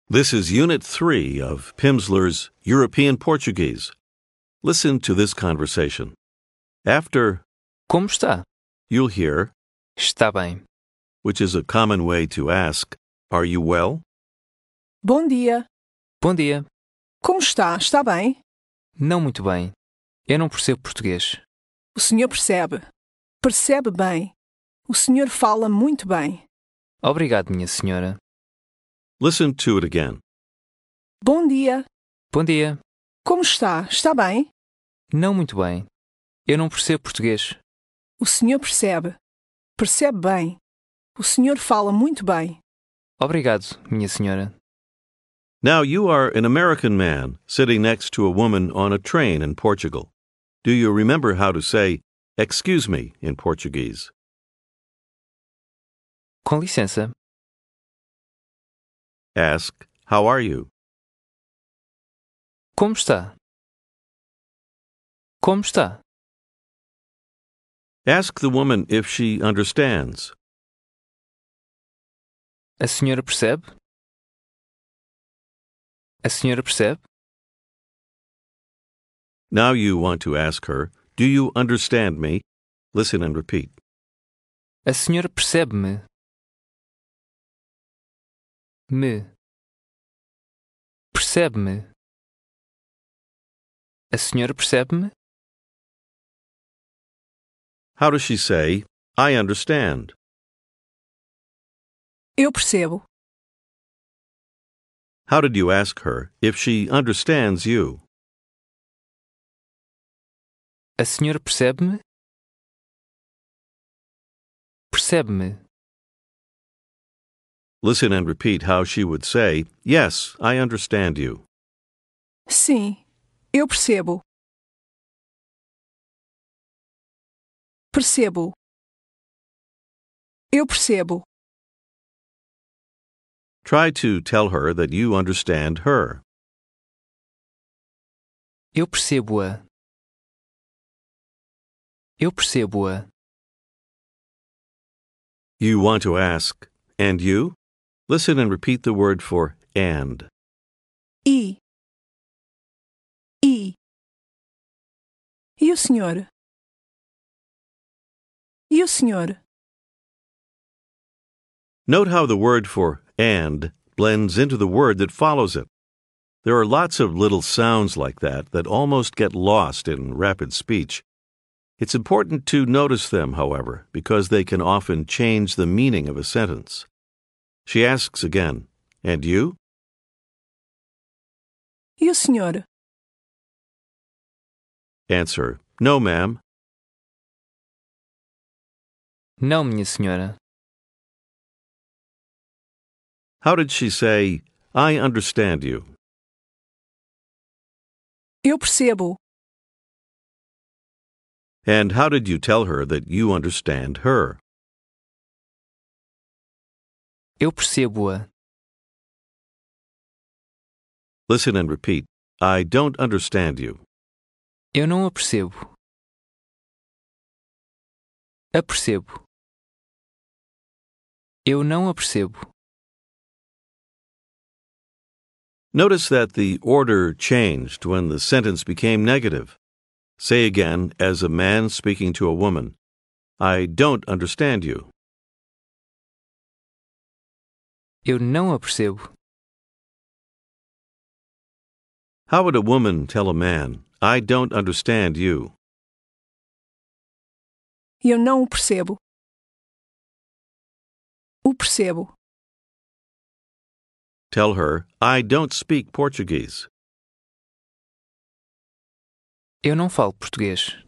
This is Unit 3 of Pimsleur's European Portuguese. Listen to this conversation. After Como está? you'll hear, Está bem. which is a common way to ask, are you well? Bom dia. Bom dia. Como está? Está bem? Não muito bem. Eu não percebo português. O senhor percebe. Percebe bem. O senhor fala muito bem. Obrigado, minha senhora. Listen to it again. Bom dia. Bom dia. Como está? Está bem? Não muito bem. Eu não percebo português. O senhor percebe. Percebe bem. O senhor fala muito bem. Obrigado, minha senhora. Now you are an American man sitting next to a woman on a train in Portugal. Do you remember how to say, excuse me, in Portuguese? Com licença. Ask, how are you? Como está? Como está? Ask the woman if she understands. A senhora percebe? A senhora percebe? Now you want to ask her, do you understand me? Listen and repeat. A senhora percebe-me? Me. Percebe-me? A senhora percebe-me? How does she say, I understand? Eu percebo. How did you ask her if she understands you? A senhora percebe-me? Percebe-me? Listen and repeat how she would say, yes, I understand you. Sim, eu percebo. Percebo. Eu percebo. Try to tell her that you understand her. Eu percebo-a. Eu percebo-a. You want to ask, and you? Listen and repeat the word for and. E. E. E o senhor? E o senhor? Note how the word for and blends into the word that follows it. There are lots of little sounds like that almost get lost in rapid speech. It's important to notice them, however, because they can often change the meaning of a sentence. She asks again, and you? E o senhor? Answer, no, ma'am. Não, minha senhora. How did she say, I understand you? Eu percebo. And how did you tell her that you understand her? Eu percebo-a. Listen and repeat, I don't understand you. Eu não a percebo. A percebo. Eu não a percebo. Notice that the order changed when the sentence became negative. Say again, as a man speaking to a woman, I don't understand you. Eu não a percebo. How would a woman tell a man, I don't understand you? Eu não o percebo. O percebo. Tell her, I don't speak Portuguese. Eu não falo português.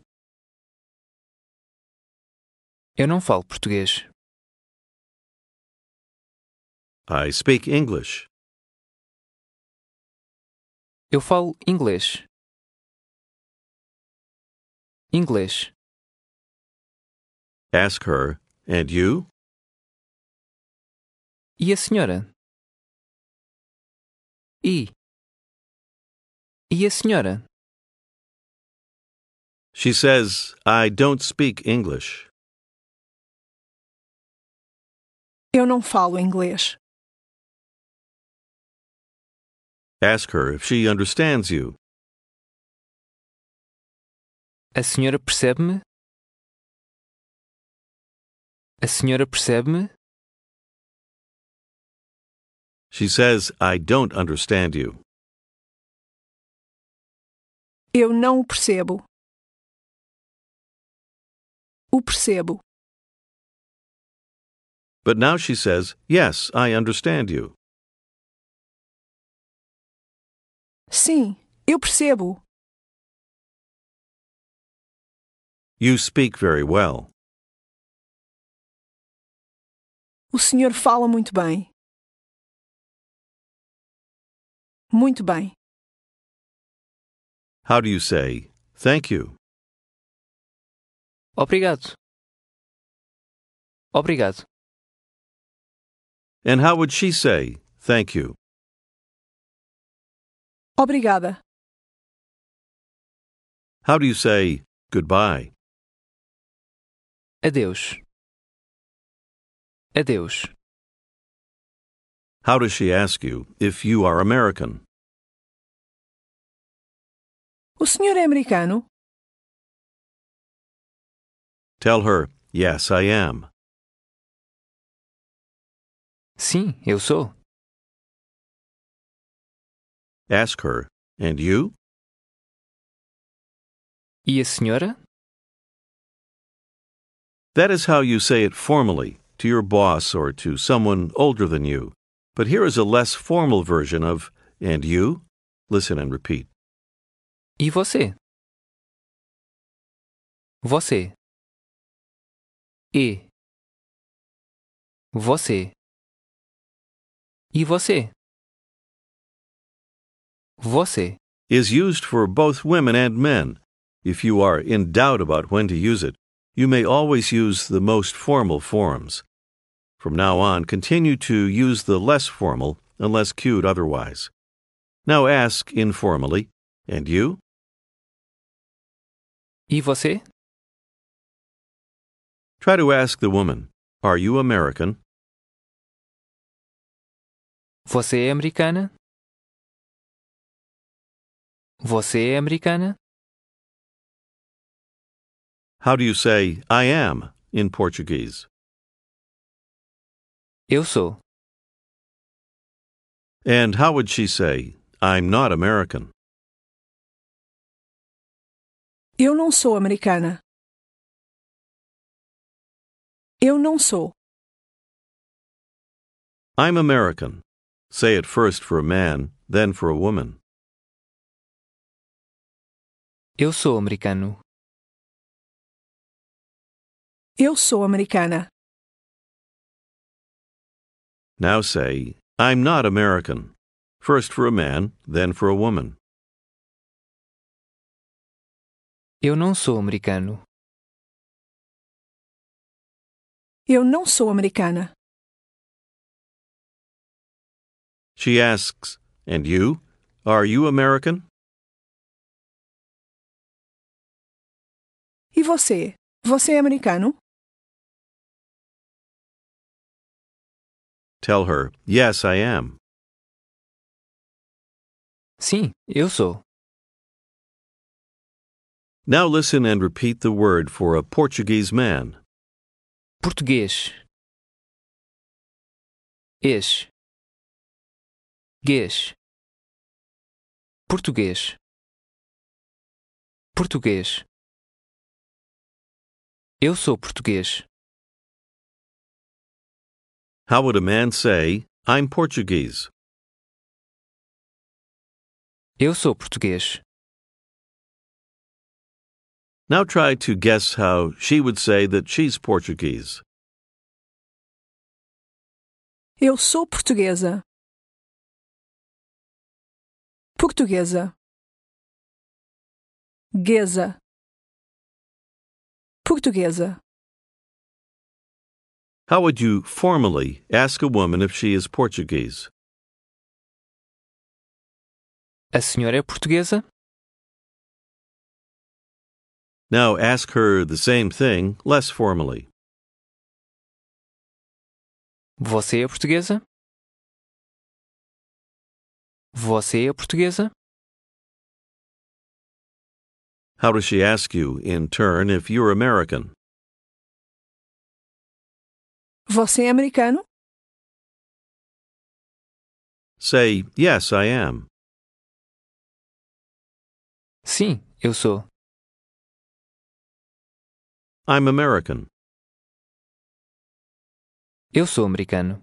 Eu não falo português. I speak English. Eu falo inglês. Inglês. Ask her, and you? E a senhora? E a senhora? She says, I don't speak English. Eu não falo inglês. Ask her if she understands you. A senhora percebe-me? A senhora percebe-me? She says, I don't understand you. Eu não o percebo. O percebo. But now she says, yes, I understand you. Sim, eu percebo. You speak very well. O senhor fala muito bem. Muito bem. How do you say, thank you? Obrigado. Obrigado. And how would she say, thank you? Obrigada. How do you say, goodbye? Adeus. Adeus. How does she ask you if you are American? O senhor é americano? Tell her, yes, I am. Sim, eu sou. Ask her, and you? E a senhora? That is how you say it formally, to your boss or to someone older than you. But here is a less formal version of, and you? Listen and repeat. E você? Você. E. Você. E você? Você. Is used for both women and men. If you are in doubt about when to use it, you may always use the most formal forms. From now on, continue to use the less formal unless cued otherwise. Now ask informally, and you? E você? Try to ask the woman, are you American? Você é americana? Você é americana? How do you say, I am, in Portuguese? Eu sou. And how would she say, I'm not American? Eu não sou americana. Eu não sou. I'm American. Say it first for a man, then for a woman. Eu sou americano. Eu sou americana. Now say, I'm not American. First for a man, then for a woman. Eu não sou americano. Eu não sou americana. She asks, and you? Are you American? E você? Você é americano? Tell her, yes, I am. Sim, eu sou. Now listen and repeat the word for a Portuguese man. Português. Ex. Guês. Português. Português. Eu sou português. How would a man say, I'm Portuguese? Eu sou português. Now try to guess how she would say that she's Portuguese. Eu sou portuguesa. Portuguesa. Guesa. Portuguesa. How would you formally ask a woman if she is Portuguese? A senhora é portuguesa? Now ask her the same thing, less formally. Você é portuguesa? Você é portuguesa? How does she ask you, in turn, if you're American? Você é americano? Say, yes, I am. Sim, eu sou. I'm American. Eu sou americano.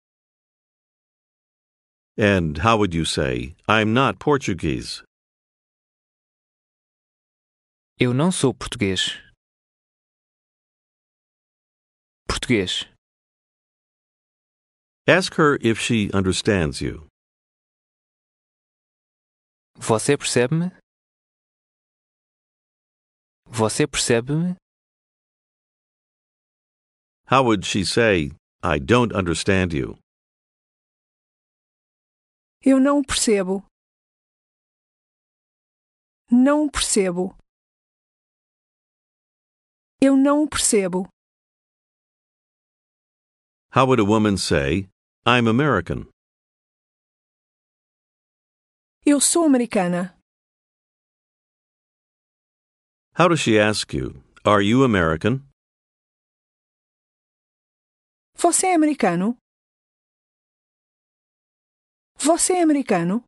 And how would you say, I'm not Portuguese? Eu não sou português. Português. Ask her if she understands you. Você percebe-me? Você percebe-me? How would she say, I don't understand you? Eu não o percebo. Não o percebo. Eu não o percebo. How would a woman say, I'm American? Eu sou americana. How does she ask you, are you American? Você é americano? Você é americano?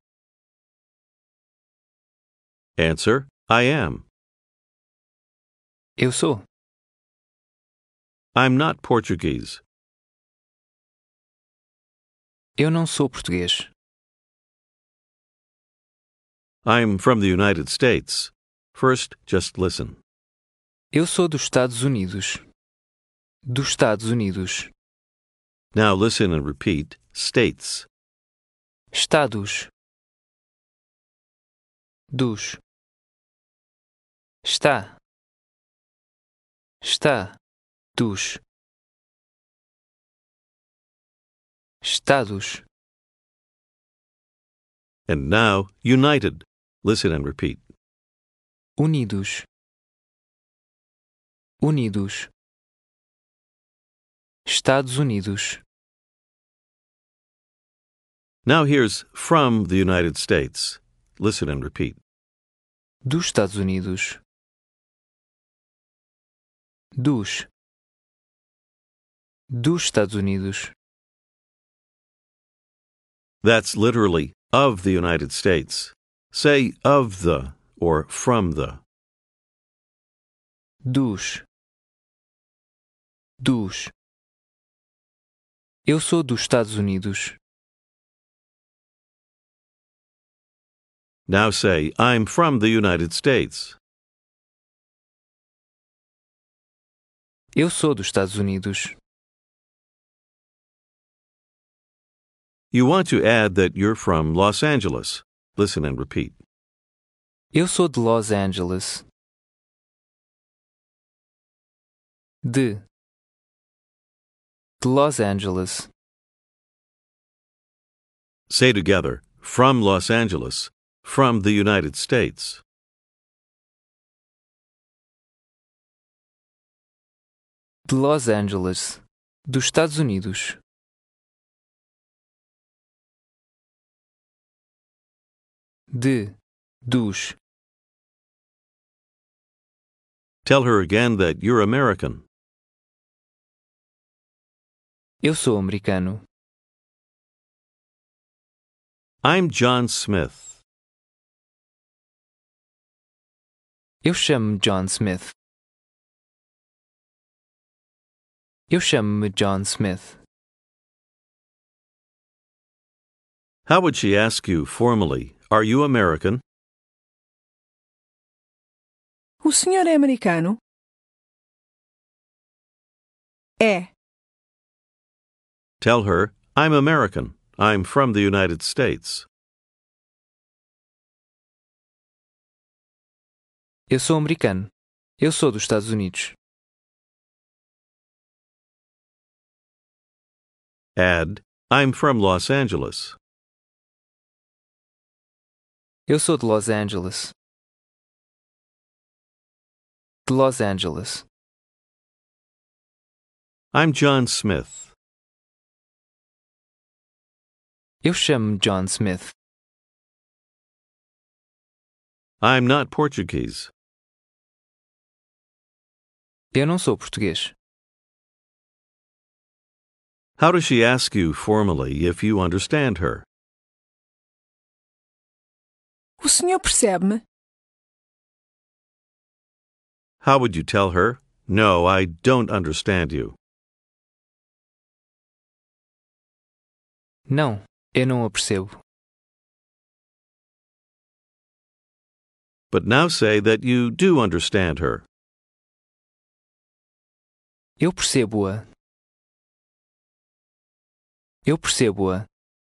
Answer, I am. Eu sou. I'm not Portuguese. Eu não sou português. I'm from the United States. First, just listen. Eu sou dos Estados Unidos. Dos Estados Unidos. Now listen and repeat, states. Estados. Dos. Está. Está. Dos. Estados. And now, united. Listen and repeat. Unidos. Unidos. Estados Unidos. Now here's from the United States. Listen and repeat. Dos Estados Unidos. Dos. Dos Estados Unidos. That's literally of the United States. Say of the or from the. Dos. Dos. Eu sou dos Estados Unidos. Now say, I'm from the United States. Eu sou dos Estados Unidos. You want to add that you're from Los Angeles. Listen and repeat. Eu sou de Los Angeles. De Los Angeles. Say together, from Los Angeles, from the United States. De Los Angeles. Dos Estados Unidos. De. Dos. Tell her again that you're American. Eu sou americano. I'm John Smith. Eu chamo-me John Smith. Eu chamo-me John Smith. How would she ask you formally, are you American? O senhor é americano? É. Tell her, I'm American. I'm from the United States. Eu sou americano. Eu sou dos Estados Unidos. Add, I'm from Los Angeles. Eu sou de Los Angeles. De Los Angeles. I'm John Smith. Eu chamo-me John Smith. I'm not Portuguese. Eu não sou português. How does she ask you formally if you understand her? O senhor percebe-me? How would you tell her? No, I don't understand you. Não, eu não a percebo. But now say that you do understand her. Eu percebo-a. Eu percebo-a.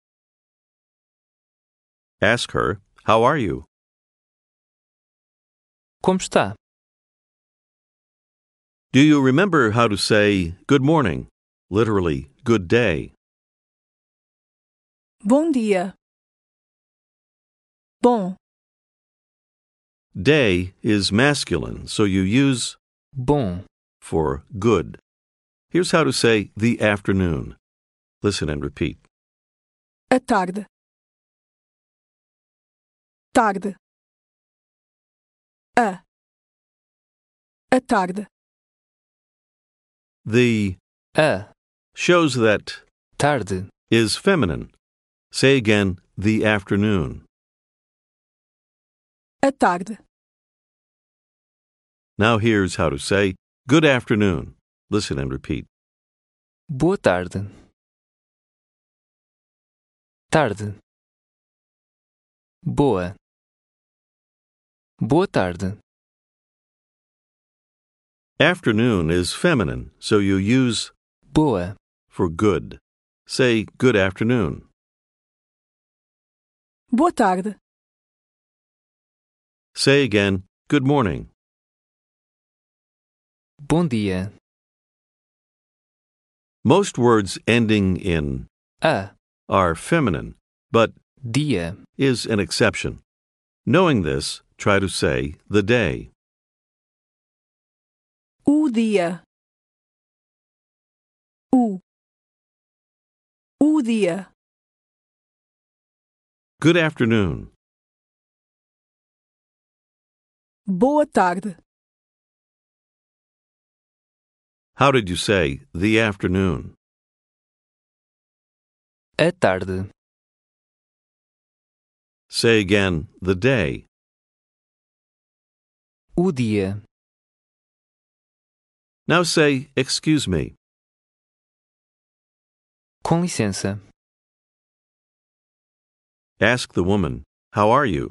Ask her, how are you? Como está? Do you remember how to say good morning? Literally, good day. Bom dia. Bom. Day is masculine, so you use Bom. for good. Here's how to say the afternoon. Listen and repeat. A tarde. Tarde. A tarde. The A shows that tarde. is feminine. Say again, the afternoon. A tarde. Now here's how to say good afternoon. Listen and repeat. Boa tarde. Tarde. Boa. Boa tarde. Afternoon is feminine, so you use Boa. for good. Say good afternoon. Boa tarde. Say again, good morning. Bom dia. Most words ending in A are feminine, but dia. is an exception. Knowing this, try to say the day. O dia. O dia. Good afternoon. Boa tarde. How did you say the afternoon? A tarde. Say again the day. O dia. Now say excuse me. Com licença. Ask the woman, how are you?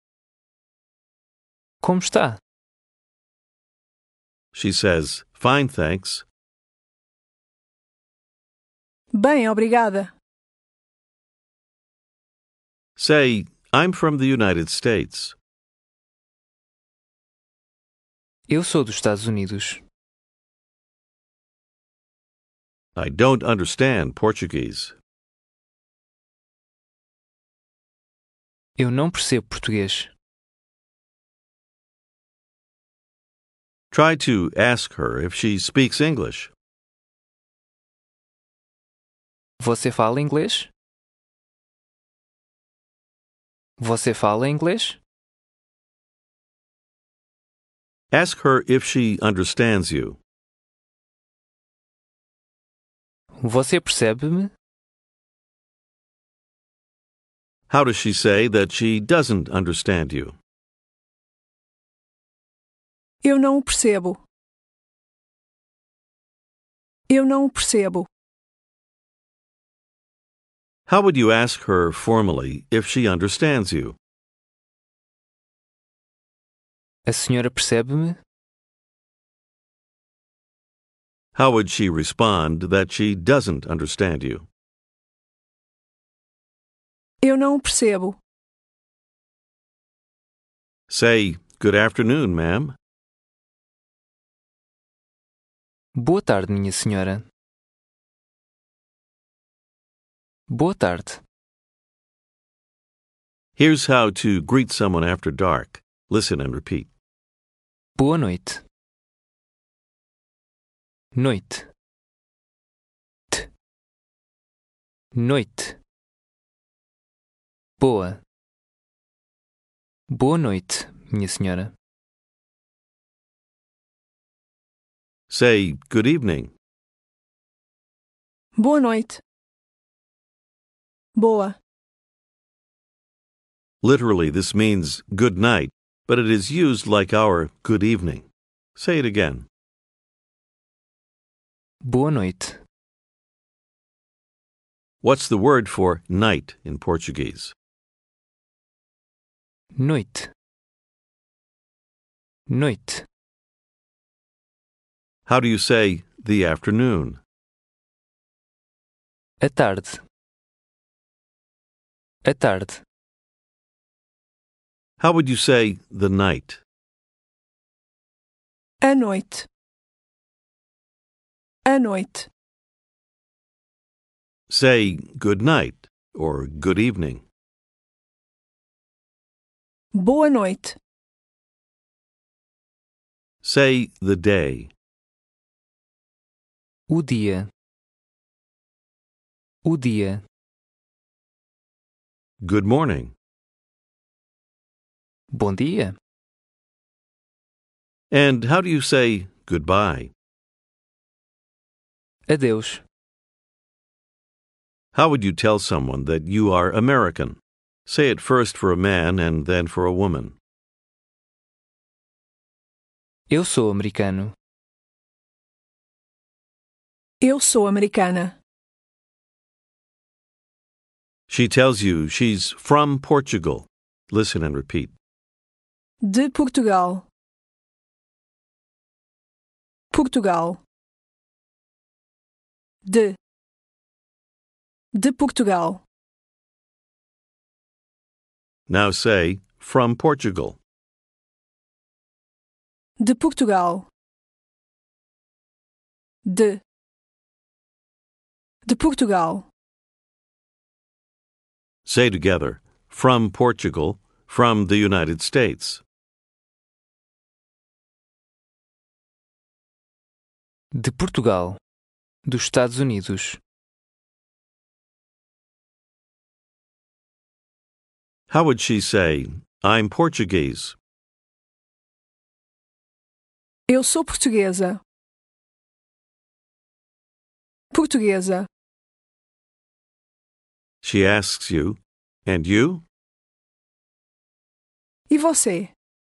Como está? She says, fine, thanks. Bem, obrigada. Say, I'm from the United States. Eu sou dos Estados Unidos. I don't understand Portuguese. Eu não percebo português. Try to ask her if she speaks English. Você fala inglês? Você fala inglês? Ask her if she understands you. Você percebe-me? How does she say that she doesn't understand you? Eu não o percebo. Eu não o percebo. How would you ask her formally if she understands you? A senhora percebe-me? How would she respond that she doesn't understand you? Eu não o percebo. Say, good afternoon, ma'am. Boa tarde, minha senhora. Boa tarde. Here's how to greet someone after dark. Listen and repeat. Boa noite. Noite. T. Noite. Boa. Boa noite, minha senhora. Say good evening. Boa noite. Boa. Literally, this means good night, but it is used like our good evening. Say it again. Boa noite. What's the word for night in Portuguese? Noite. Noite. How do you say the afternoon? À tarde. À tarde. How would you say the night? À noite. À noite. Say good night or good evening. Boa noite. Say the day. O dia. O dia. Good morning. Bom dia. And how do you say goodbye? Adeus. How would you tell someone that you are American? Say it first for a man and then for a woman. Eu sou americano. Eu sou americana. She tells you she's from Portugal. Listen and repeat. De Portugal. Portugal. De. De Portugal. Now say from Portugal. De Portugal. De. De Portugal. Say together, from Portugal, from the United States. De Portugal. Dos Estados Unidos. How would she say, I'm Portuguese? Eu sou portuguesa. Portuguesa. She asks you, and you? E você?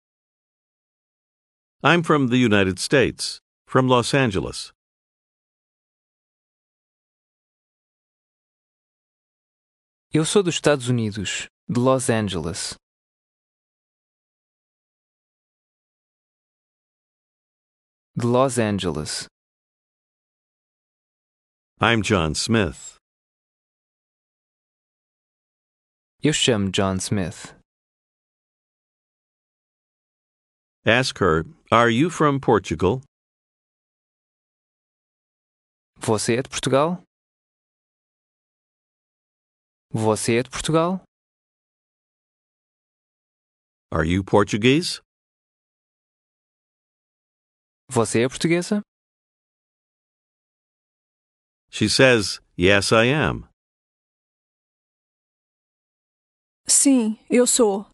I'm from the United States, from Los Angeles. Eu sou dos Estados Unidos, de Los Angeles. De Los Angeles. I'm John Smith. Eu chamo John Smith. Ask her, are you from Portugal? Você é de Portugal? Você é de Portugal? Are you Portuguese? Você é portuguesa? She says, yes, I am. Sim, eu sou.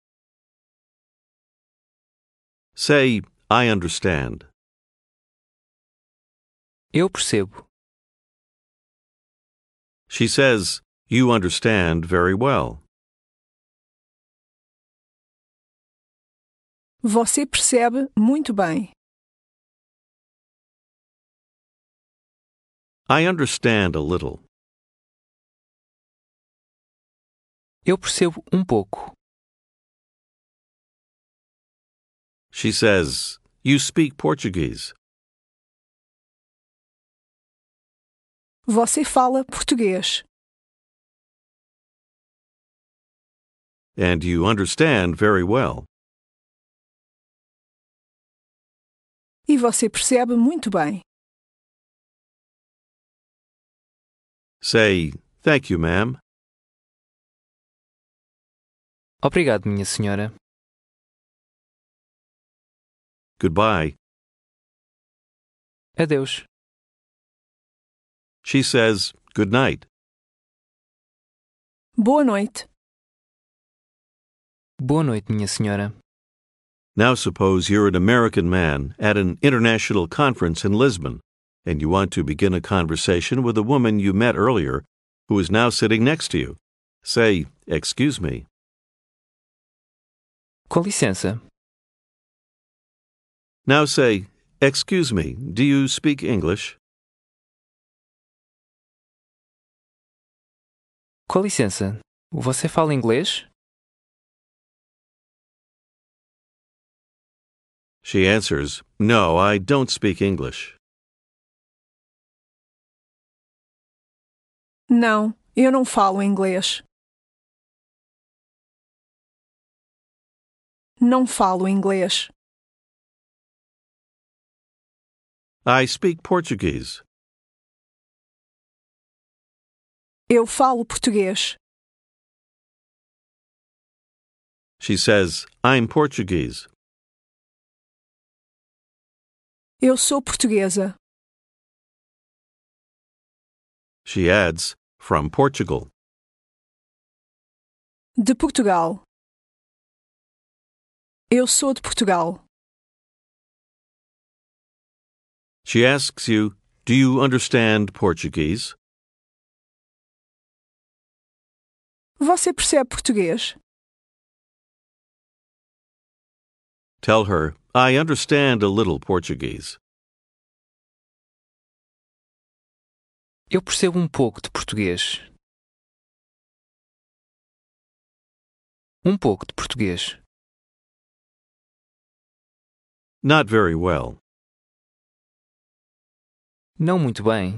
Say, I understand. Eu percebo. She says, you understand very well. Você percebe muito bem. I understand a little. Eu percebo pouco. She says, you speak Portuguese. Você fala português. And you understand very well. E você percebe muito bem. Say, thank you, ma'am. Obrigado, minha senhora. Goodbye. Adeus. She says, good night. Boa noite. Boa noite, minha senhora. Now suppose you're an American man at an international conference in Lisbon, and you want to begin a conversation with a woman you met earlier who is now sitting next to you. Say, "Excuse me." Com licença. Now say, "Excuse me, do you speak English?" Com licença. Você fala inglês? She answers, "No, I don't speak English." Não, eu não falo inglês. Não falo inglês. I speak Portuguese. Eu falo português. She says, "I'm Portuguese." Eu sou portuguesa. She adds, "From Portugal." De Portugal. Eu sou de Portugal. She asks you, "Do you understand Portuguese?" Você percebe português? Tell her, "I understand a little Portuguese." Eu percebo um pouco de português. Um pouco de português. Not very well. Não muito bem.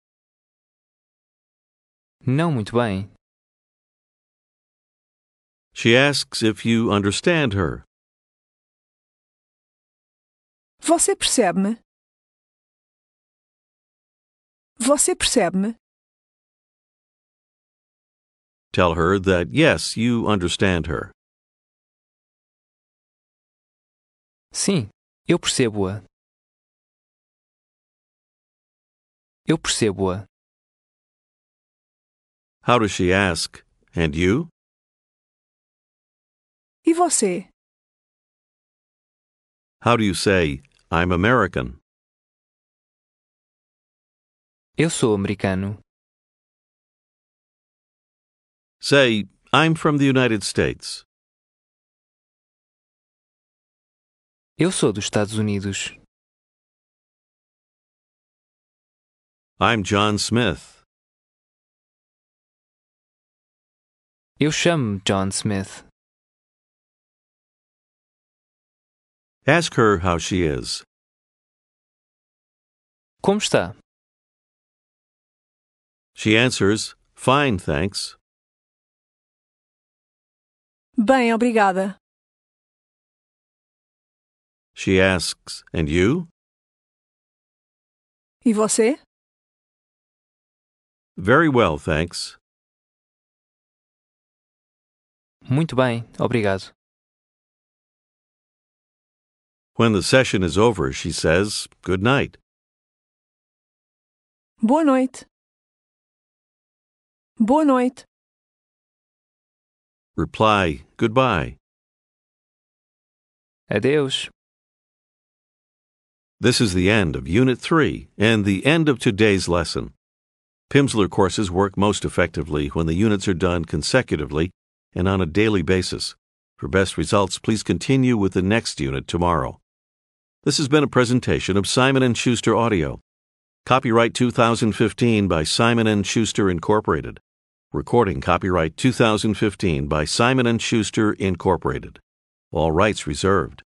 Não muito bem. She asks if you understand her. Você percebe-me? Você percebe-me? Tell her that yes, you understand her. Sim, eu percebo-a. Eu percebo-a. How does she ask? And you? E você? How do you say, "I'm American"? Eu sou americano. Say, "I'm from the United States." Eu sou dos Estados Unidos. "I'm John Smith." Eu chamo-me John Smith. Ask her how she is. Como está? She answers, "Fine, thanks." Bem, obrigada. She asks, "And you?" E você? "Very well, thanks." Muito bem, obrigado. When the session is over, she says, "Good night." Boa noite. Boa noite. Reply, "Goodbye." Adeus. This is the end of Unit 3 and the end of today's lesson. Pimsleur courses work most effectively when the units are done consecutively and on a daily basis. For best results, please continue with the next unit tomorrow. This has been a presentation of Simon & Schuster Audio. Copyright 2015 by Simon & Schuster Incorporated. Recording copyright 2015 by Simon & Schuster Incorporated. All rights reserved.